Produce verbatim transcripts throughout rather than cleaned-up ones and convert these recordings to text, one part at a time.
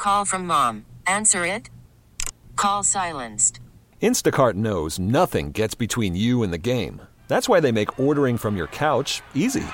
Call from mom. Answer it. Call silenced. Instacart knows nothing gets between you and the game. That's why they make ordering from your couch easy.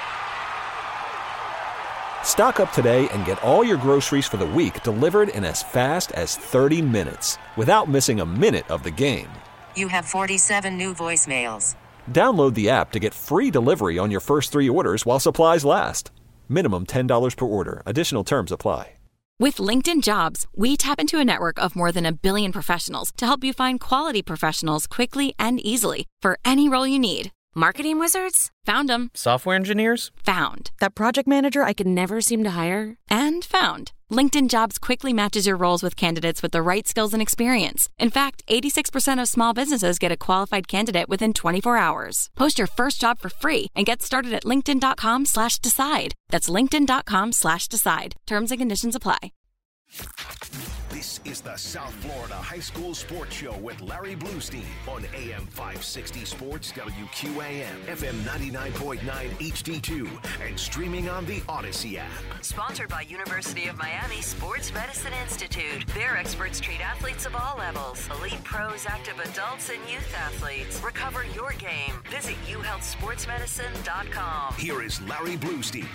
Stock up today and get all your groceries for the week delivered in as fast as thirty minutes without missing a minute of the game. You have forty-seven new voicemails. Download the app to get free delivery on your first three orders while supplies last. Minimum ten dollars per order. Additional terms apply. With LinkedIn Jobs, we tap into a network of more than a billion professionals to help you find quality professionals quickly and easily for any role you need. Marketing wizards? Found them. Software engineers? Found. That project manager I could never seem to hire? And found. LinkedIn Jobs quickly matches your roles with candidates with the right skills and experience. In fact, eighty-six percent of small businesses get a qualified candidate within twenty-four hours. Post your first job for free and get started at linkedin.com slash decide. That's linkedin.com slash decide. Terms and conditions apply. This is the South Florida High School Sports Show with Larry Bluestein on A M five sixty Sports, W Q A M, F M ninety-nine point nine H D two, and streaming on the Odyssey app. Sponsored by University of Miami Sports Medicine Institute. Their experts treat athletes of all levels, elite pros, active adults, and youth athletes. Recover your game. Visit u health sports medicine dot com. Here is Larry Bluestein.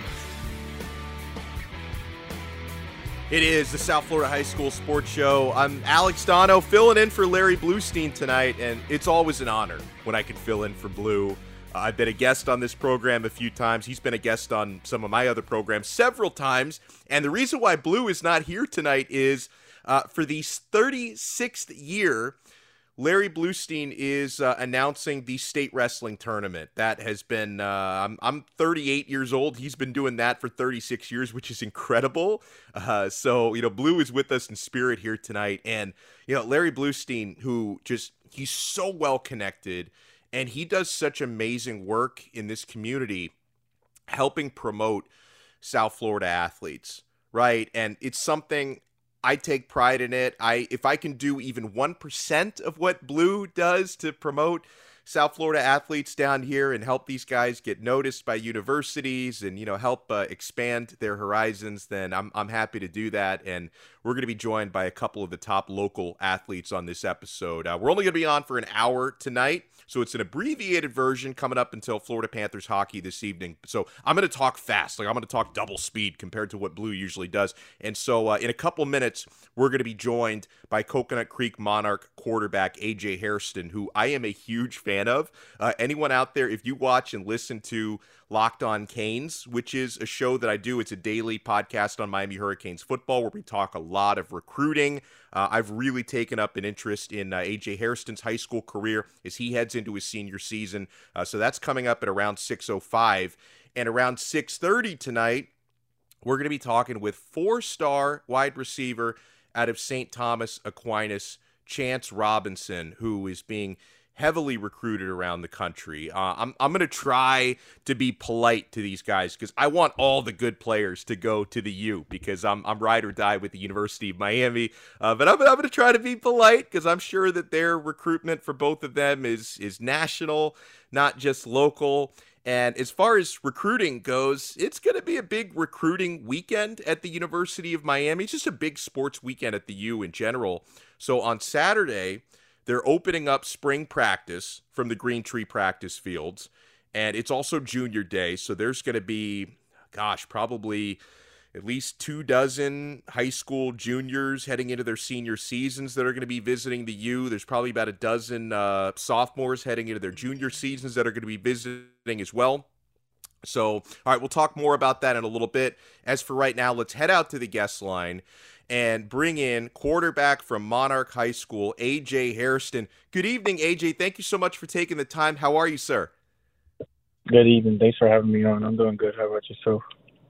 It is the South Florida High School Sports Show. I'm Alex Dono, filling in for Larry Bluestein tonight, and it's always an honor when I can fill in for Blue. Uh, I've been a guest on this program a few times. He's been a guest on some of my other programs several times, and the reason why Blue is not here tonight is uh, for the thirty-sixth year, Larry Bluestein is uh, announcing the state wrestling tournament. That has been, uh, I'm, I'm thirty-eight years old. He's been doing that for thirty-six years, which is incredible. Uh, so, you know, Blue is with us in spirit here tonight. And, you know, Larry Bluestein, who just, he's so well connected and he does such amazing work in this community, helping promote South Florida athletes, right? And it's something I take pride in it. I if I can do even one percent of what Blue does to promote South Florida athletes down here and help these guys get noticed by universities and, you know, help uh, expand their horizons, then I'm I'm happy to do that. And we're going to be joined by a couple of the top local athletes on this episode. Uh, we're only going to be on for an hour tonight, so it's an abbreviated version coming up until Florida Panthers hockey this evening. So I'm going to talk fast. Like, I'm going to talk double speed compared to what Blue usually does. And so uh, in a couple minutes, we're going to be joined by Coconut Creek Monarch quarterback A J Hairston, who I am a huge fan of. Uh, anyone out there, if you watch and listen to Locked on Canes, which is a show that I do, it's a daily podcast on Miami Hurricanes football where we talk a lot of recruiting. Uh, I've really taken up an interest in uh, A J Hairston's high school career as he heads into his senior season. Uh, so that's coming up at around six oh five. And around six thirty tonight, we're going to be talking with four-star wide receiver out of Saint Thomas Aquinas, Chance Robinson, who is being heavily recruited around the country. Uh, I'm I'm going to try to be polite to these guys because I want all the good players to go to the U because I'm I'm ride or die with the University of Miami. Uh, but I'm, I'm going to try to be polite because I'm sure that their recruitment for both of them is is national, not just local. And as far as recruiting goes, it's going to be a big recruiting weekend at the University of Miami. It's just a big sports weekend at the U in general. So on Saturday, they're opening up spring practice from the Green Tree practice fields, and it's also junior day, so there's going to be, gosh, probably at least two dozen high school juniors heading into their senior seasons that are going to be visiting the U. There's probably about a dozen uh, sophomores heading into their junior seasons that are going to be visiting as well. So, all right, we'll talk more about that in a little bit. As for right now, let's head out to the guest line and bring in quarterback from Monarch High School, A J Hairston. Good evening, A J. Thank you so much for taking the time. How are you, sir? Good evening. Thanks for having me on. I'm doing good. How about yourself?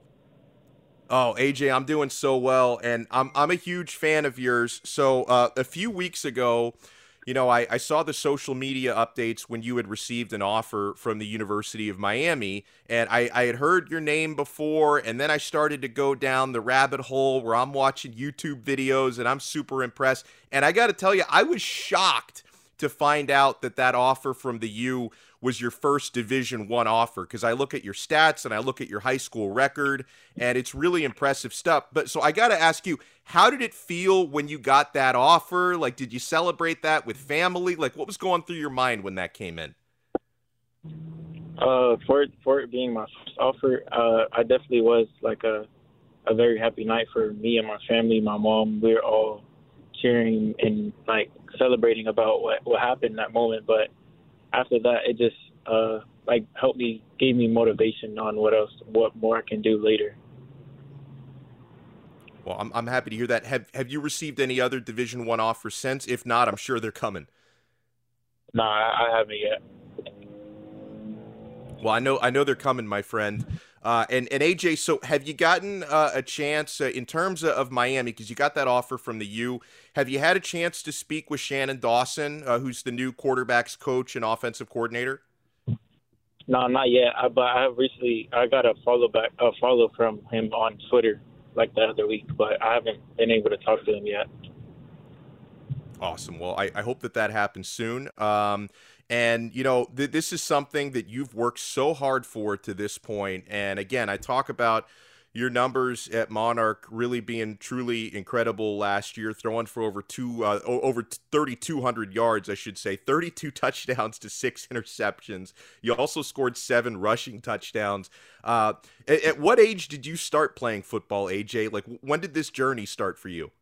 Oh, A J, I'm doing so well, and I'm I'm a huge fan of yours. So uh, a few weeks ago, you know, I, I saw the social media updates when you had received an offer from the University of Miami, and I, I had heard your name before, and then I started to go down the rabbit hole where I'm watching YouTube videos, and I'm super impressed. And I got to tell you, I was shocked to find out that that offer from the U was your first Division One offer? Because I look at your stats and I look at your high school record, and it's really impressive stuff. But so I got to ask you, how did it feel when you got that offer? Like, did you celebrate that with family? Like, what was going through your mind when that came in? Uh, for it, for it being my first offer, uh, I definitely was like a a very happy night for me and my family. My mom, we were all cheering and like celebrating about what what happened in that moment. But after that, it just uh like helped me, gave me motivation on what else, what more I can do later. Well, I'm I'm happy to hear that. Have Have you received any other Division One offers since? If not, I'm sure they're coming. No, I, I haven't yet. Well, I know I know they're coming, my friend. Uh, and and A J, so have you gotten uh, a chance uh, in terms of, of Miami, because you got that offer from the U? Have you had a chance to speak with Shannon Dawson, uh, who's the new quarterbacks coach and offensive coordinator? No, not yet. I, but I have recently I got a follow back a follow from him on Twitter like the other week, but I haven't been able to talk to him yet. Awesome. Well, I, I hope that that happens soon. Um, and, you know, th- this is something that you've worked so hard for to this point. And, again, I talk about your numbers at Monarch really being truly incredible last year, throwing for over two, uh, over thirty-two hundred yards, I should say, thirty-two touchdowns to six interceptions. You also scored seven rushing touchdowns. Uh, at, at what age did you start playing football, A J? Like, when did this journey start for you?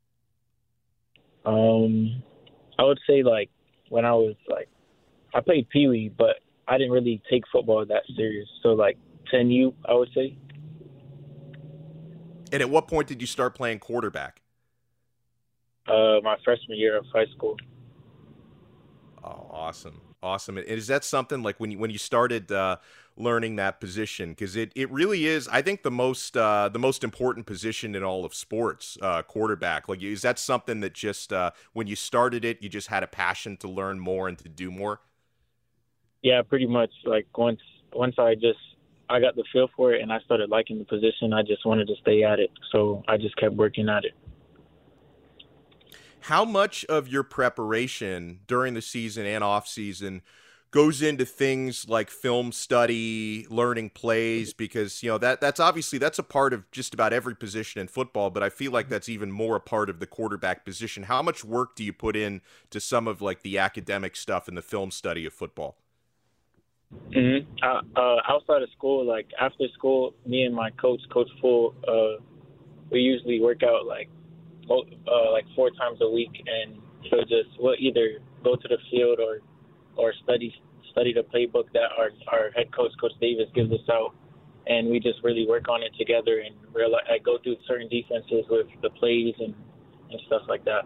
Um, I would say like when I was like, I played Pee Wee, but I didn't really take football that serious. So like ten U, I would say. And at what point did you start playing quarterback? Uh, my freshman year of high school. Oh, awesome. Awesome. And is that something like when you, when you started uh, learning that position? Because it, it really is, I think, the most uh, the most important position in all of sports, uh, quarterback. Like, is that something that just uh, when you started it, you just had a passion to learn more and to do more? Yeah, pretty much. Like once once I just I got the feel for it and I started liking the position, I just wanted to stay at it. So I just kept working at it. How much of your preparation during the season and off season goes into things like film study, learning plays? Because, you know, that that's obviously that's a part of just about every position in football, but I feel like that's even more a part of the quarterback position. How much work do you put in to some of like the academic stuff and the film study of football? Mm-hmm. Uh, uh, outside of school, like after school, me and my coach, Coach Full, uh, we usually work out like uh, like four times a week, and so just we'll either go to the field or or study study the playbook that our our head coach, Coach Davis, gives us out, and we just really work on it together and realize, I go through certain defenses with the plays and, and stuff like that.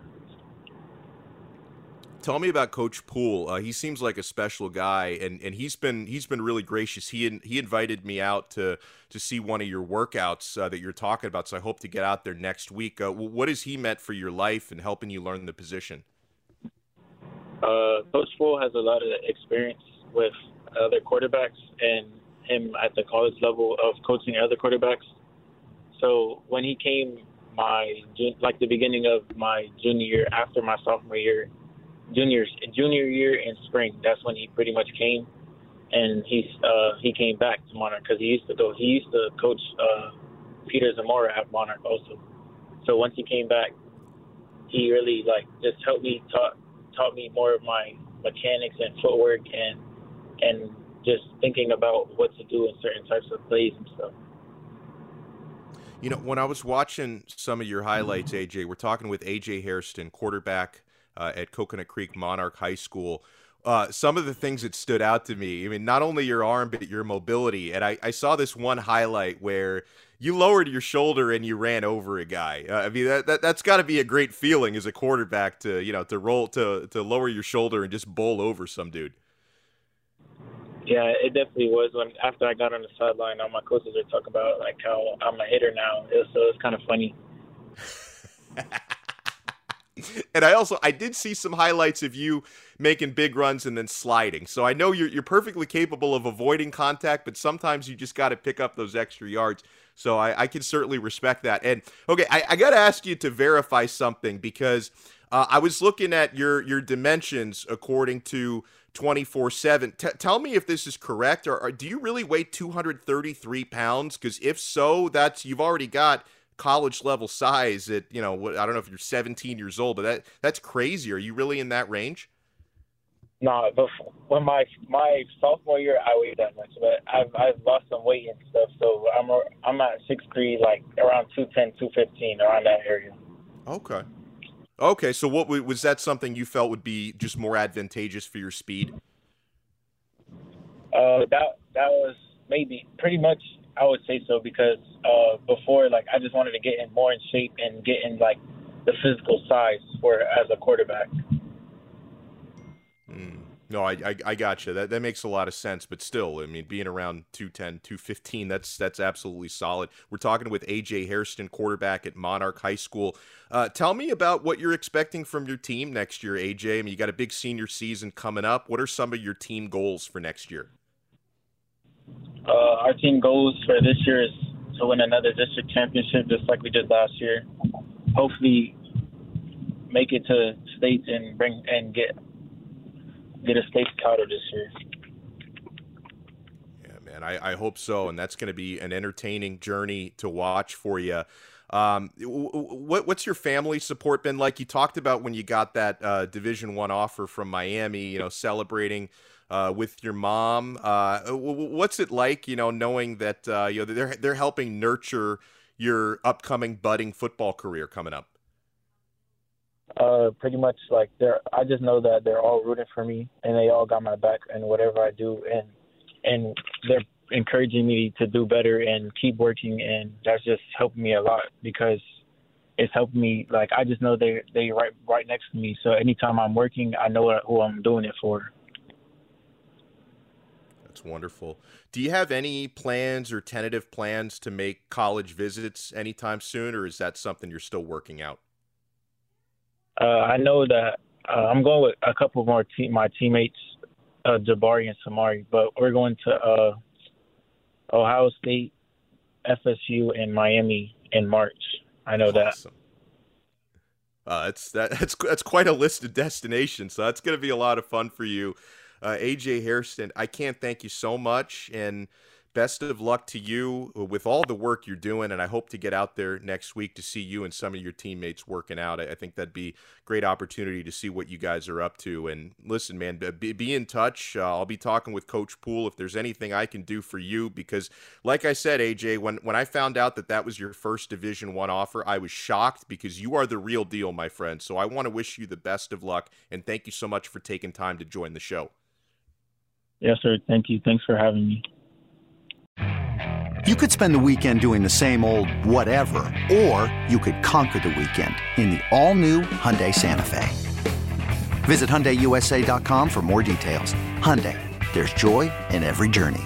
Tell me about Coach Poole. Uh, he seems like a special guy, and, and he's been he's been really gracious. He in, he invited me out to to see one of your workouts uh, that you're talking about, so I hope to get out there next week. Uh, what has he meant for your life and helping you learn the position? Uh, Coach Poole has a lot of experience with other quarterbacks and him at the college level of coaching other quarterbacks. So when he came, my like the beginning of my junior year, after my sophomore year. Juniors junior year in spring, that's when he pretty much came, and he's uh, he came back to Monarch because he used to go. He used to coach uh, Peter Zamora at Monarch also. So once he came back, he really like just helped me taught taught me more of my mechanics and footwork and and just thinking about what to do in certain types of plays and stuff. You know, when I was watching some of your highlights, A J, we're talking with A J Hairston, quarterback Uh, at Coconut Creek Monarch High School. Uh, some of the things that stood out to me, I mean, not only your arm, but your mobility. And I, I saw this one highlight where you lowered your shoulder and you ran over a guy. Uh, I mean, that, that, that's got to be a great feeling as a quarterback to, you know, to roll, to, to lower your shoulder and just bowl over some dude. Yeah, it definitely was. When after I got on the sideline, all my coaches are talking about like how I'm a hitter now. It was, so it's kind of funny. And I also, I did see some highlights of you making big runs and then sliding. So I know you're you're perfectly capable of avoiding contact, but sometimes you just got to pick up those extra yards. So I, I can certainly respect that. And okay, I, I got to ask you to verify something because uh, I was looking at your your dimensions according to twenty-four seven. T- tell me if this is correct, or, or do you really weigh two hundred thirty-three pounds? Because if so, that's you've already got college level size at, you know, what, I don't know if you're seventeen years old, but that that's crazy. Are you really in that range? No, but when my my sophomore year, I weighed that much, but I've I've lost some weight and stuff, so I'm I'm at six three, like around two ten, two fifteen, around that area. Okay. Okay, so what was that something you felt would be just more advantageous for your speed? Uh, that that was maybe pretty much, I would say so, because uh, before, like, I just wanted to get in more in shape and get in, like, the physical size for as a quarterback. Mm. No, I, I I got you. That that makes a lot of sense, but still, I mean, being around two ten, two fifteen, that's that's absolutely solid. We're talking with A J Hairston, quarterback at Monarch High School. Uh, tell me about what you're expecting from your team next year, A J. I mean, you got a big senior season coming up. What are some of your team goals for next year? Uh, our team goals for this year is to win another district championship, just like we did last year. Hopefully, make it to states and bring and get. get a state title this year. Yeah, man, I, I hope so, and that's going to be an entertaining journey to watch for you. Um, what what's your family support been like? You talked about when you got that uh, Division One offer from Miami, you know, celebrating uh, with your mom. Uh, what's it like, you know, knowing that uh, you know they're they're helping nurture your upcoming budding football career coming up? Uh, pretty much like they're. I just know that they're all rooting for me, and they all got my back in whatever I do, and and they're encouraging me to do better and keep working, and that's just helping me a lot because it's helping me. Like I just know they they right right next to me, so anytime I'm working, I know who I'm doing it for. That's wonderful. Do you have any plans or tentative plans to make college visits anytime soon, or is that something you're still working out? Uh, I know that uh, I'm going with a couple more te- my teammates, uh, Jabari and Samari, but we're going to uh, Ohio State, F S U, and Miami in March. I know awesome. that. Uh, it's that that's that's quite a list of destinations, so that's going to be a lot of fun for you, uh, A J Hairston. I can't thank you so much, and best of luck to you with all the work you're doing, and I hope to get out there next week to see you and some of your teammates working out. I think that'd be a great opportunity to see what you guys are up to. And listen, man, be, be in touch. Uh, I'll be talking with Coach Poole if there's anything I can do for you, because like I said, A J, when, when I found out that that was your first Division One offer, I was shocked because you are the real deal, my friend. So I want to wish you the best of luck, and thank you so much for taking time to join the show. Yes, sir. Thank you. Thanks for having me. You could spend the weekend doing the same old whatever, or you could conquer the weekend in the all-new Hyundai Santa Fe. Visit Hyundai U S A dot com for more details. Hyundai, there's joy in every journey.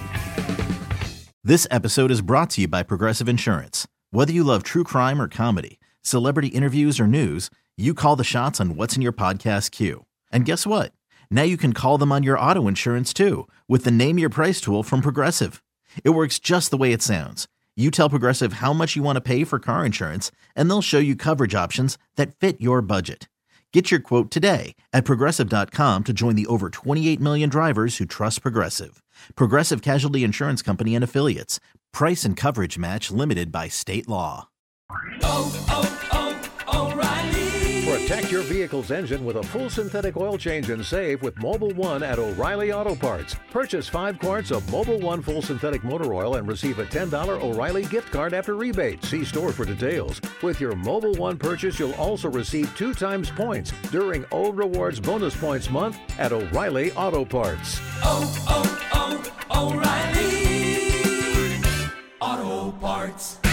This episode is brought to you by Progressive Insurance. Whether you love true crime or comedy, celebrity interviews or news, you call the shots on what's in your podcast queue. And guess what? Now you can call them on your auto insurance too with the Name Your Price tool from Progressive. It works just the way it sounds. You tell Progressive how much you want to pay for car insurance, and they'll show you coverage options that fit your budget. Get your quote today at Progressive dot com to join the over twenty-eight million drivers who trust Progressive. Progressive Casualty Insurance Company and Affiliates. Price and coverage match limited by state law. Oh, oh, oh, O'Reilly. Protect your vehicle's engine with a full synthetic oil change and save with Mobil one at O'Reilly Auto Parts. Purchase five quarts of Mobil one full synthetic motor oil and receive a ten dollars O'Reilly gift card after rebate. See store for details. With your Mobil one purchase, you'll also receive two times points during O Rewards Bonus Points Month at O'Reilly Auto Parts. Oh, oh, oh, O'Reilly Auto Parts.